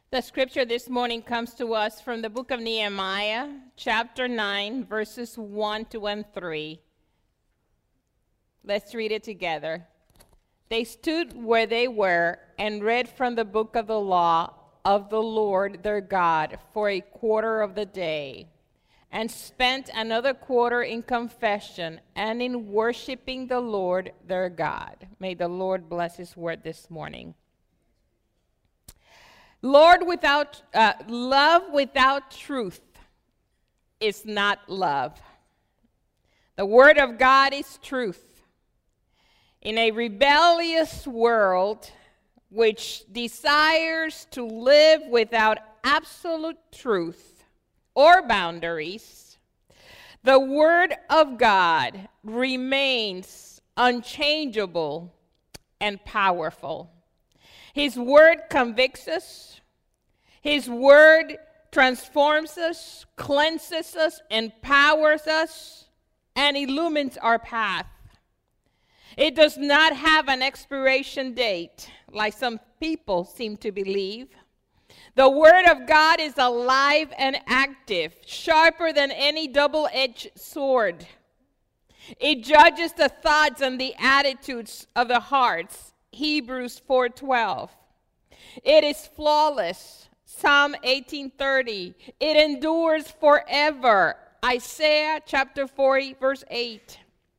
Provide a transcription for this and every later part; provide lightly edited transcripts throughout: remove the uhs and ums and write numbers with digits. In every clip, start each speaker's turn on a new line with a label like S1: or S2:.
S1: The scripture this morning comes to us from the book of Nehemiah, chapter 9, verses 1 to 3. Let's read it together. They stood where they were and read from the book of the law of the Lord their God for a quarter of the day, and spent another quarter in confession and in worshiping the Lord their God. May the Lord bless his word this morning. Love without truth is not love. The word of God is truth. In a rebellious world which desires to live without absolute truth or boundaries, the word of God remains unchangeable and powerful. His word convicts us. His word transforms us, cleanses us, empowers us, and illumines our path. It does not have an expiration date, like some people seem to believe. The word of God is alive and active, sharper than any double-edged sword. It judges the thoughts and the attitudes of the hearts. Hebrews 4:12. It is flawless. Psalm 18:30. It endures forever. Isaiah chapter 40 verse 8.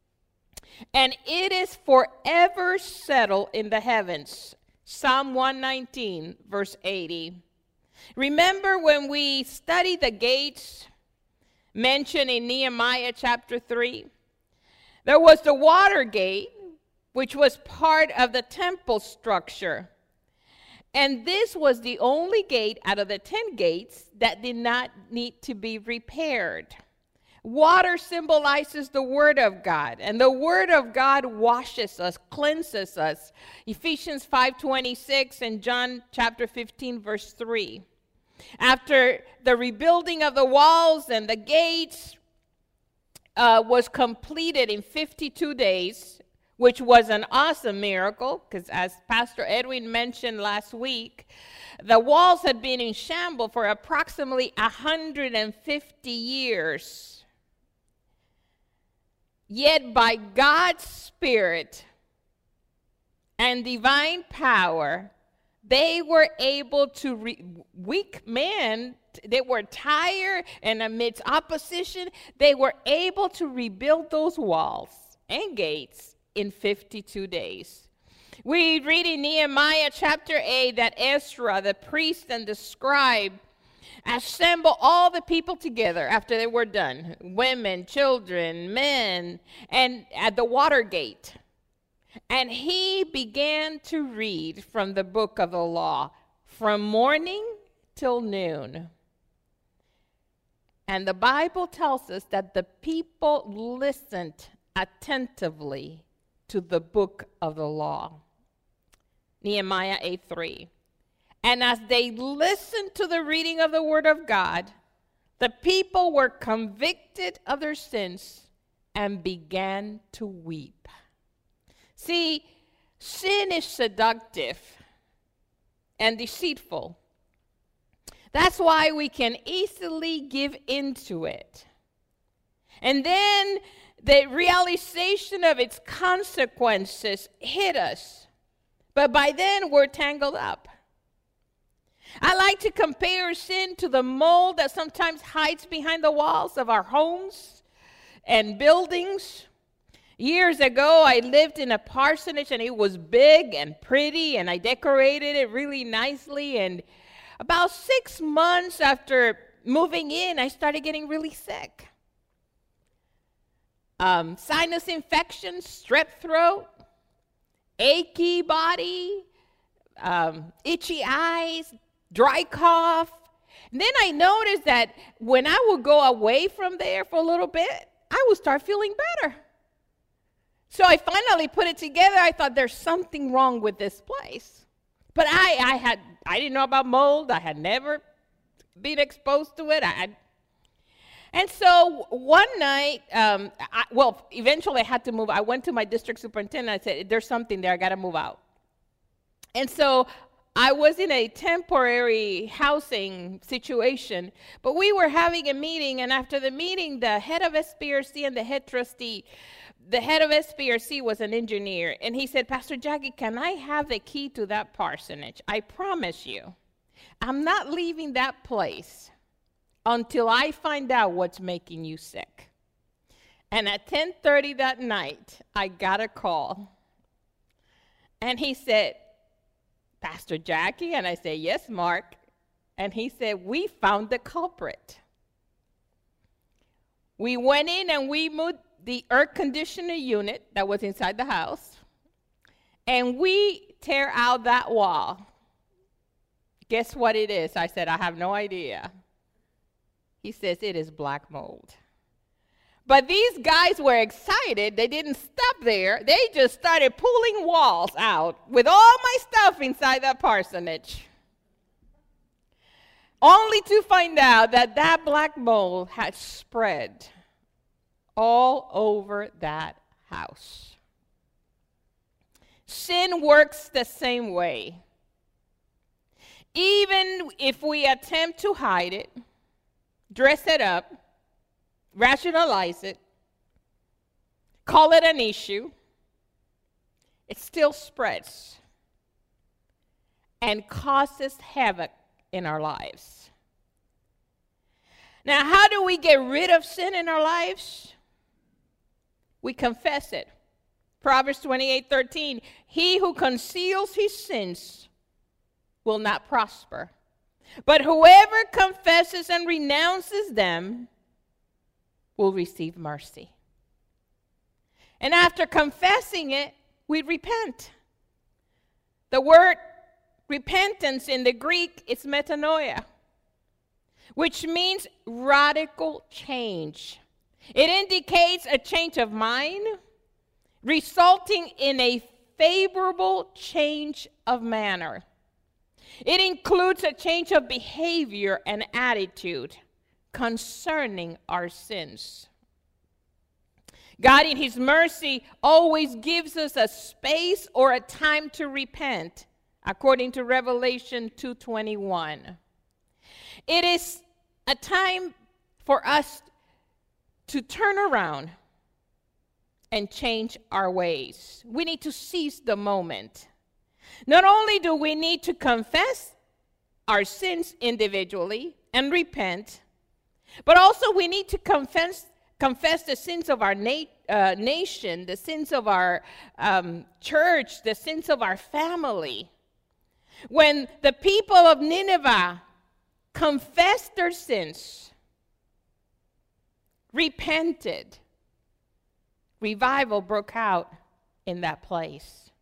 S1: And it is forever settled in the heavens. Psalm 119 verse 80. Remember when we studied the gates mentioned in Nehemiah chapter 3? There was the water gate, which was part of the temple structure. And this was the only gate out of the 10 gates that did not need to be repaired. Water symbolizes the Word of God, and the Word of God washes us, cleanses us. Ephesians 5:26 and John chapter 15, verse 3. After the rebuilding of the walls and the gates was completed in 52 days, which was an awesome miracle, because as Pastor Edwin mentioned last week, the walls had been in shambles for approximately 150 years. Yet by God's Spirit and divine power, they were able to, weak men, they were tired, and amidst opposition, they were able to rebuild those walls and gates in 52 days. We read in Nehemiah chapter 8 that Ezra, the priest and the scribe, assembled all the people together after they were done, women, children, men, and at the water gate. And he began to read from the book of the law from morning till noon. And the Bible tells us that the people listened attentively to the book of the law. Nehemiah 8:3. And as they listened to the reading of the word of God, the people were convicted of their sins and began to weep. See, sin is seductive and deceitful. That's why we can easily give into it. And then the realization of its consequences hit us. But by then, we're tangled up. I like to compare sin to the mold that sometimes hides behind the walls of our homes and buildings. Years ago, I lived in a parsonage, and it was big and pretty, and I decorated it really nicely. And about 6 months after moving in, I started getting really sick. Sinus infections, strep throat, achy body, itchy eyes, dry cough. And then I noticed that when I would go away from there for a little bit, I would start feeling better. So I finally put it together. I thought there's something wrong with this place. But I didn't know about mold. I had never been exposed to it. And so one night, eventually I had to move. I went to my district superintendent. I said, there's something there. I got to move out. And so I was in a temporary housing situation, but we were having a meeting, and after the meeting, the head of SBRC and the head trustee, the head of SBRC was an engineer, and he said, Pastor Jackie, can I have the key to that parsonage? I promise you, I'm not leaving that place until I find out what's making you sick. And at 10:30 that night, I got a call. And he said, Pastor Jackie? And I said, yes, Mark. And he said, we found the culprit. We went in and we moved the air conditioner unit that was inside the house, and we tear out that wall. Guess what it is? I said, I have no idea. He says, it is black mold. But these guys were excited. They didn't stop there. They just started pulling walls out with all my stuff inside that parsonage, only to find out that that black mold had spread all over that house. Sin works the same way. Even if we attempt to hide it, dress it up, rationalize it, call it an issue, it still spreads and causes havoc in our lives. Now, how do we get rid of sin in our lives? We confess it. Proverbs 28:13, he who conceals his sins will not prosper, but whoever confesses and renounces them will receive mercy. And after confessing it, we repent. The word repentance in the Greek is metanoia, which means radical change. It indicates a change of mind, resulting in a favorable change of manner. It includes a change of behavior and attitude concerning our sins. God, in his mercy, always gives us a space or a time to repent, according to Revelation 2:21. It is a time for us to turn around and change our ways. We need to seize the moment. Not only do we need to confess our sins individually and repent, but also we need to confess the sins of our nation, the sins of our church, the sins of our family. When the people of Nineveh confessed their sins, repented, revival broke out in that place.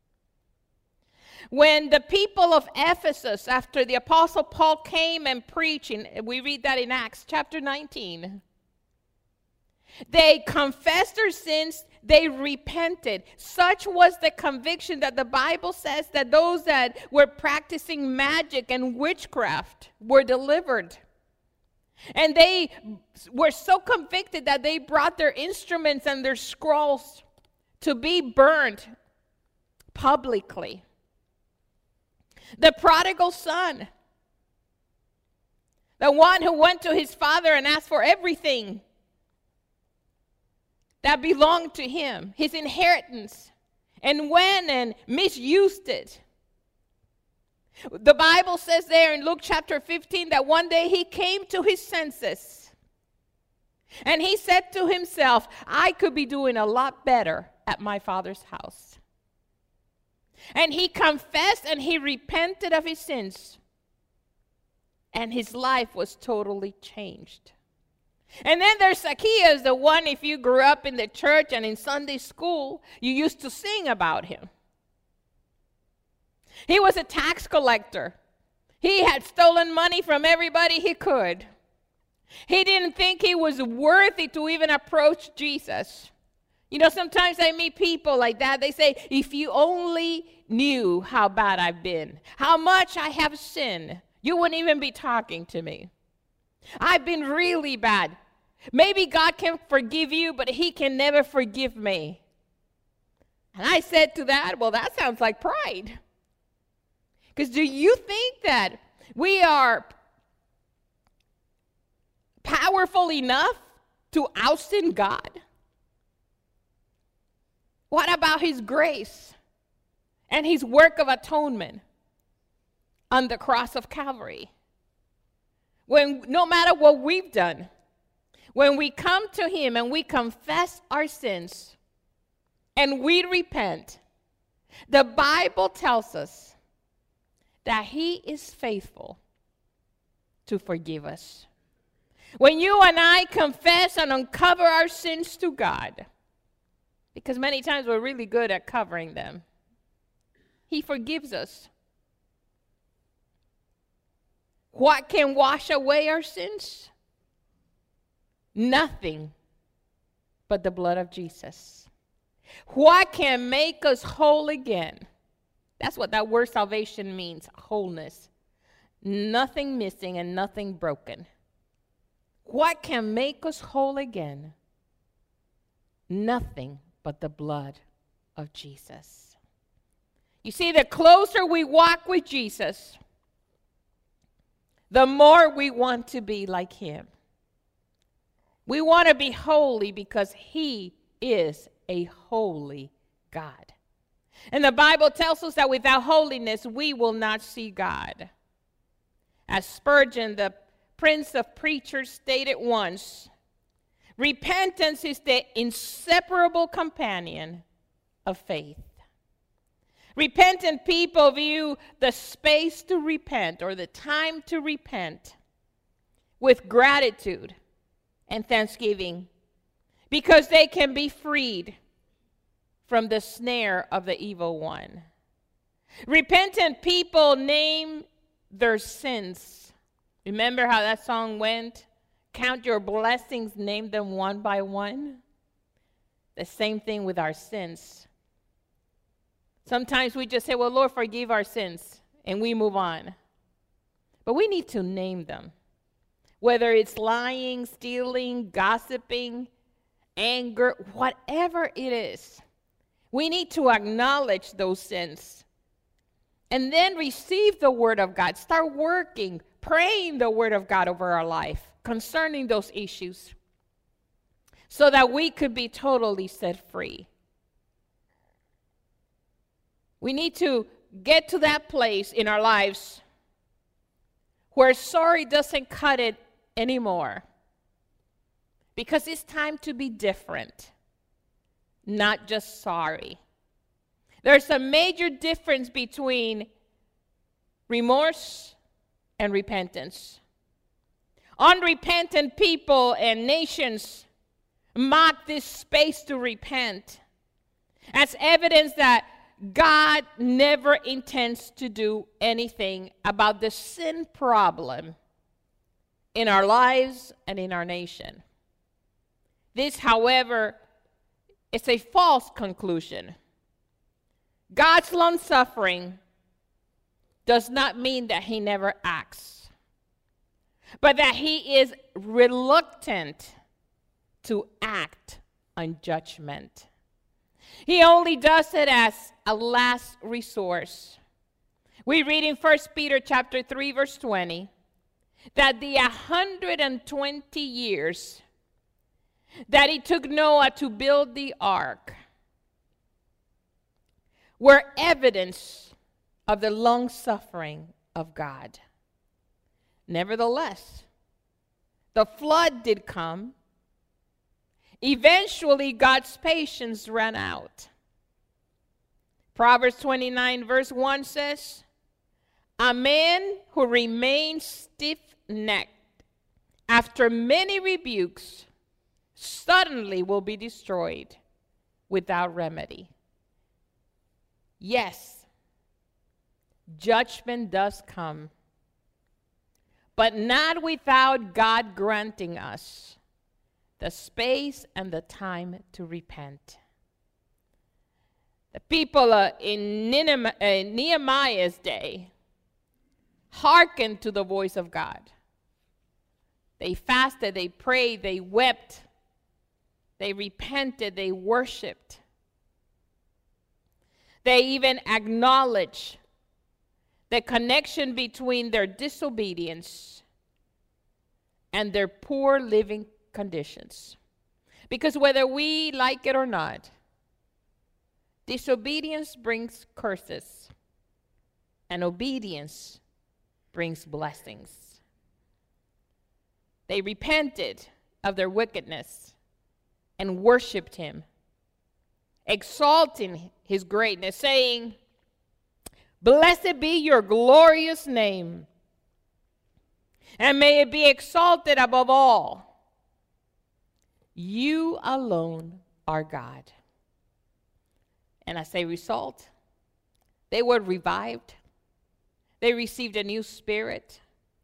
S1: When the people of Ephesus, after the Apostle Paul came and preached, and we read that in Acts chapter 19, they confessed their sins, they repented. Such was the conviction that the Bible says that those that were practicing magic and witchcraft were delivered. And they were so convicted that they brought their instruments and their scrolls to be burned publicly. The prodigal son, the one who went to his father and asked for everything that belonged to him, his inheritance, and went and misused it. The Bible says there in Luke chapter 15 that one day he came to his senses and he said to himself, I could be doing a lot better at my father's house. And he confessed and he repented of his sins, and his life was totally changed. And then there's Zacchaeus, the one, if you grew up in the church and in Sunday school, you used to sing about him. He was a tax collector. He had stolen money from everybody he could. He didn't think he was worthy to even approach Jesus. You know, sometimes I meet people like that. They say, if you only knew how bad I've been, how much I have sinned, you wouldn't even be talking to me. I've been really bad. Maybe God can forgive you, but he can never forgive me. And I said to that, well, that sounds like pride. Because do you think that we are powerful enough to out-sin God? What about his grace and his work of atonement on the cross of Calvary? When no matter what we've done, when we come to him and we confess our sins and we repent, the Bible tells us that he is faithful to forgive us. When you and I confess and uncover our sins to God, because many times we're really good at covering them, he forgives us. What can wash away our sins? Nothing but the blood of Jesus. What can make us whole again? That's what that word salvation means, wholeness. Nothing missing and nothing broken. What can make us whole again? Nothing but the blood of Jesus. You see, the closer we walk with Jesus, the more we want to be like him. We want to be holy because he is a holy God. And the Bible tells us that without holiness, we will not see God. As Spurgeon, the Prince of Preachers, stated once, repentance is the inseparable companion of faith. Repentant people view the space to repent or the time to repent with gratitude and thanksgiving because they can be freed from the snare of the evil one. Repentant people name their sins. Remember how that song went? Count your blessings, name them one by one. The same thing with our sins. Sometimes we just say, well, Lord, forgive our sins, and we move on. But we need to name them. Whether it's lying, stealing, gossiping, anger, whatever it is, we need to acknowledge those sins. And then receive the word of God. Start working, praying the word of God over our life concerning those issues so that we could be totally set free. We need to get to that place in our lives where sorry doesn't cut it anymore. Because it's time to be different, not just sorry. There's a major difference between remorse and repentance. Unrepentant people and nations mock this space to repent as evidence that God never intends to do anything about the sin problem in our lives and in our nation. This, however, is a false conclusion. God's long-suffering does not mean that he never acts, but that he is reluctant to act on judgment. He only does it as a last resource. We read in 1 Peter chapter 3, verse 20, that the 120 years that it took Noah to build the ark were evidence of the long-suffering of God. Nevertheless, the flood did come. Eventually, God's patience ran out. Proverbs 29, verse 1 says, a man who remains stiff-necked after many rebukes suddenly will be destroyed without remedy. Yes, judgment does come, but not without God granting us the space and the time to repent. The people in Nehemiah's day hearkened to the voice of God. They fasted, they prayed, they wept, they repented, they worshiped. They even acknowledged the connection between their disobedience and their poor living conditions. Because whether we like it or not, disobedience brings curses, and obedience brings blessings. They repented of their wickedness and worshiped him, exalting his greatness, saying, "Blessed be your glorious name, and may it be exalted above all. You alone are God." And as a result, they were revived. They received a new spirit.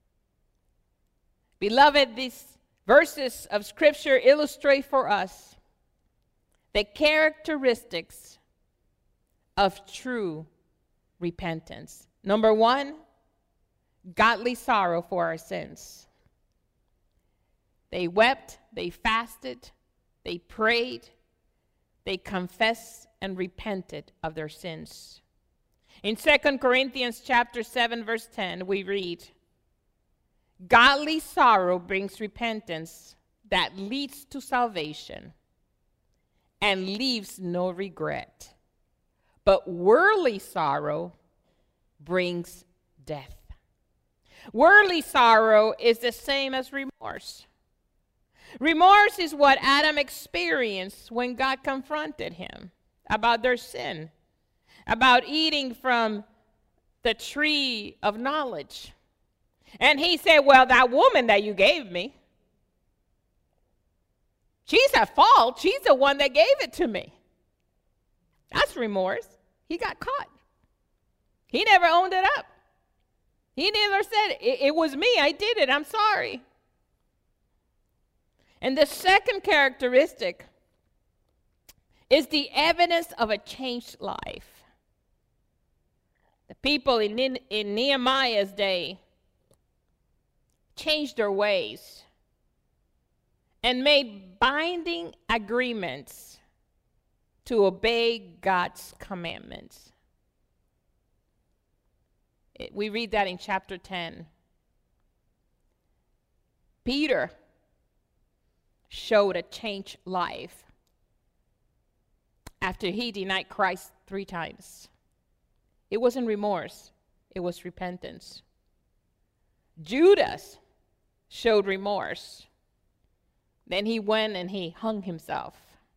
S1: Beloved, these verses of Scripture illustrate for us the characteristics of true repentance. Number one, godly sorrow for our sins. They wept, they fasted, they prayed, they confessed and repented of their sins. In 2 Corinthians chapter 7, verse 10, we read, "Godly sorrow brings repentance that leads to salvation and leaves no regret. But worldly sorrow brings death." Worldly sorrow is the same as remorse. Remorse is what Adam experienced when God confronted him about their sin, about eating from the tree of knowledge. And he said, "Well, that woman that you gave me, she's at fault. She's the one that gave it to me." That's remorse. He got caught. He never owned it up. He never said, it was me, I did it, I'm sorry. And the second characteristic is the evidence of a changed life. The people in Nehemiah's day changed their ways and made binding agreements to obey God's commandments. We read that in chapter 10. Peter showed a changed life after he denied Christ 3 times. It wasn't remorse, it was repentance. Judas showed remorse. Then he went and he hung himself.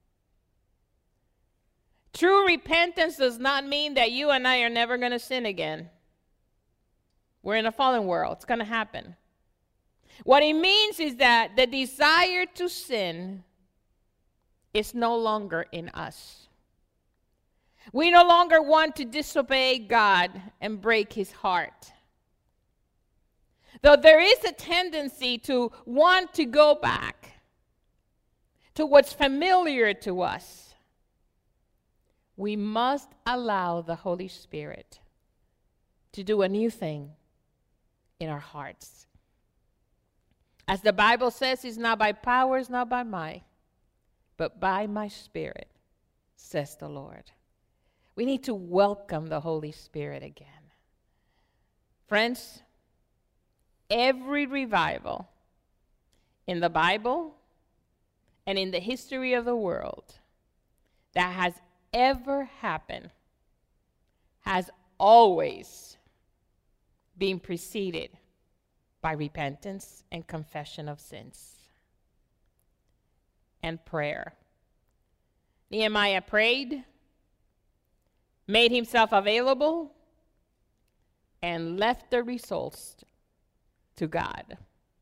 S1: True repentance does not mean that you and I are never going to sin again. We're in a fallen world. It's going to happen. What it means is that the desire to sin is no longer in us. We no longer want to disobey God and break his heart. Though there is a tendency to want to go back to what's familiar to us, we must allow the Holy Spirit to do a new thing in our hearts. As the Bible says, it's not by power, it's not by might, but by my Spirit, says the Lord. We need to welcome the Holy Spirit again. Friends, every revival in the Bible and in the history of the world that has ever happened has always been preceded by repentance and confession of sins and prayer. Nehemiah prayed, made himself available, and left the results to God.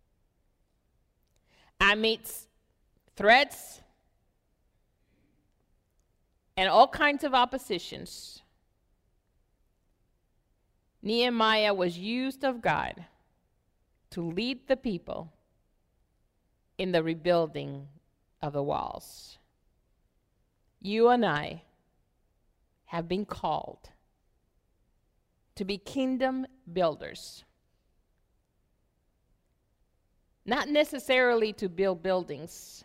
S1: Amidst threats and all kinds of oppositions, Nehemiah was used of God to lead the people in the rebuilding of the walls. You and I have been called to be kingdom builders. Not necessarily to build buildings,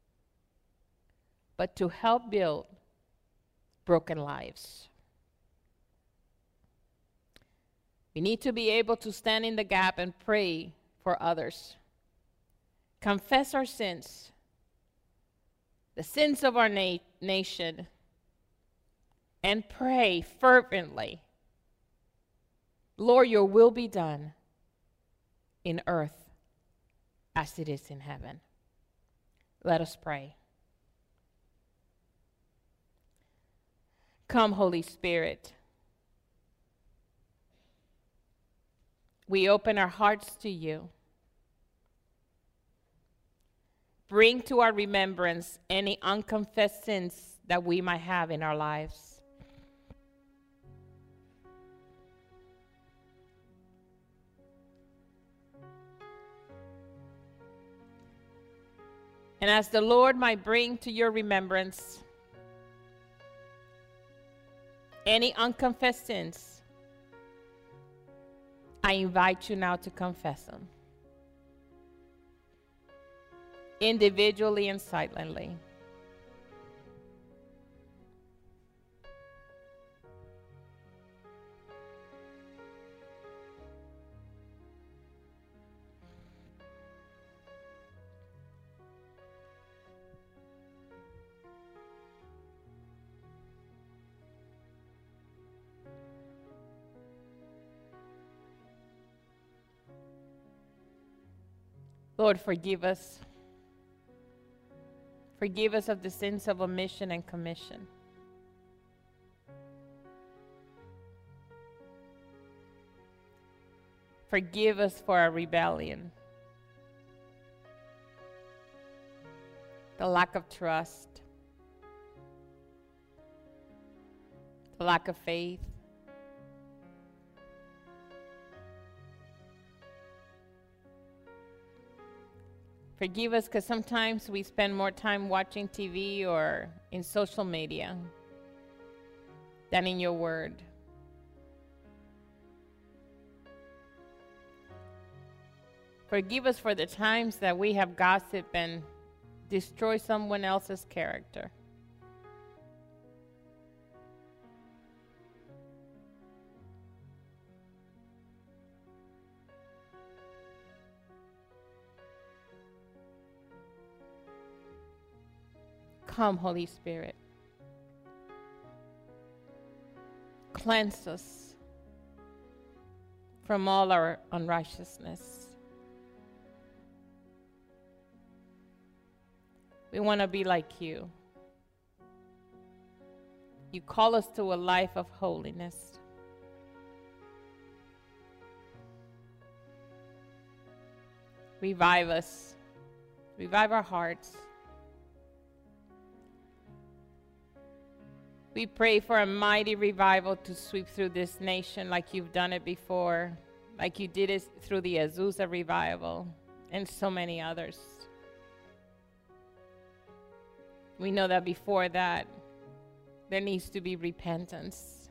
S1: but to help build broken lives. We need to be able to stand in the gap and pray for others. Confess our sins, the sins of our nation, and pray fervently, Lord, your will be done in earth as it is in heaven. Let us pray. Come, Holy Spirit. We open our hearts to you. Bring to our remembrance any unconfessed sins that we might have in our lives. And as the Lord might bring to your remembrance any unconfessed sins, I invite you now to confess them, individually and silently. Lord, forgive us. Forgive us of the sins of omission and commission. Forgive us for our rebellion, the lack of trust, the lack of faith. Forgive us because sometimes we spend more time watching TV or in social media than in your word. Forgive us for the times that we have gossiped and destroyed someone else's character. Come, Holy Spirit. Cleanse us from all our unrighteousness. We want to be like you. You call us to a life of holiness. Revive us. Revive our hearts. We pray for a mighty revival to sweep through this nation like you've done it before, like you did it through the Azusa revival and so many others. We know that before that, there needs to be repentance.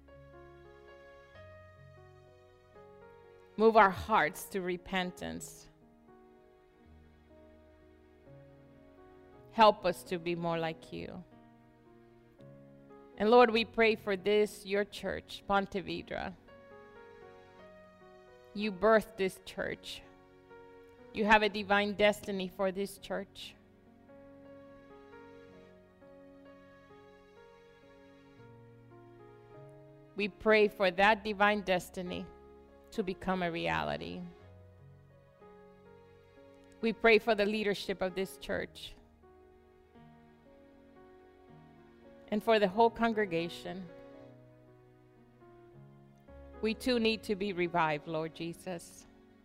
S1: Move our hearts to repentance. Help us to be more like you. And Lord, we pray for this, your church, Ponte Vedra. You birthed this church. You have a divine destiny for this church. We pray for that divine destiny to become a reality. We pray for the leadership of this church and for the whole congregation. We too need to be revived, Lord Jesus.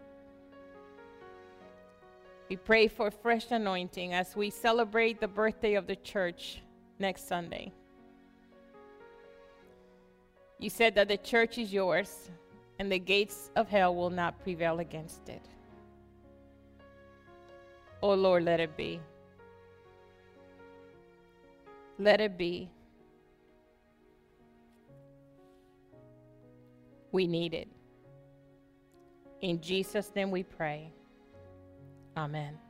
S1: We pray for fresh anointing as we celebrate the birthday of the church next Sunday. You said that the church is yours and the gates of hell will not prevail against it. Oh Lord, let it be. Let it be. We need it. In Jesus' name we pray. Amen.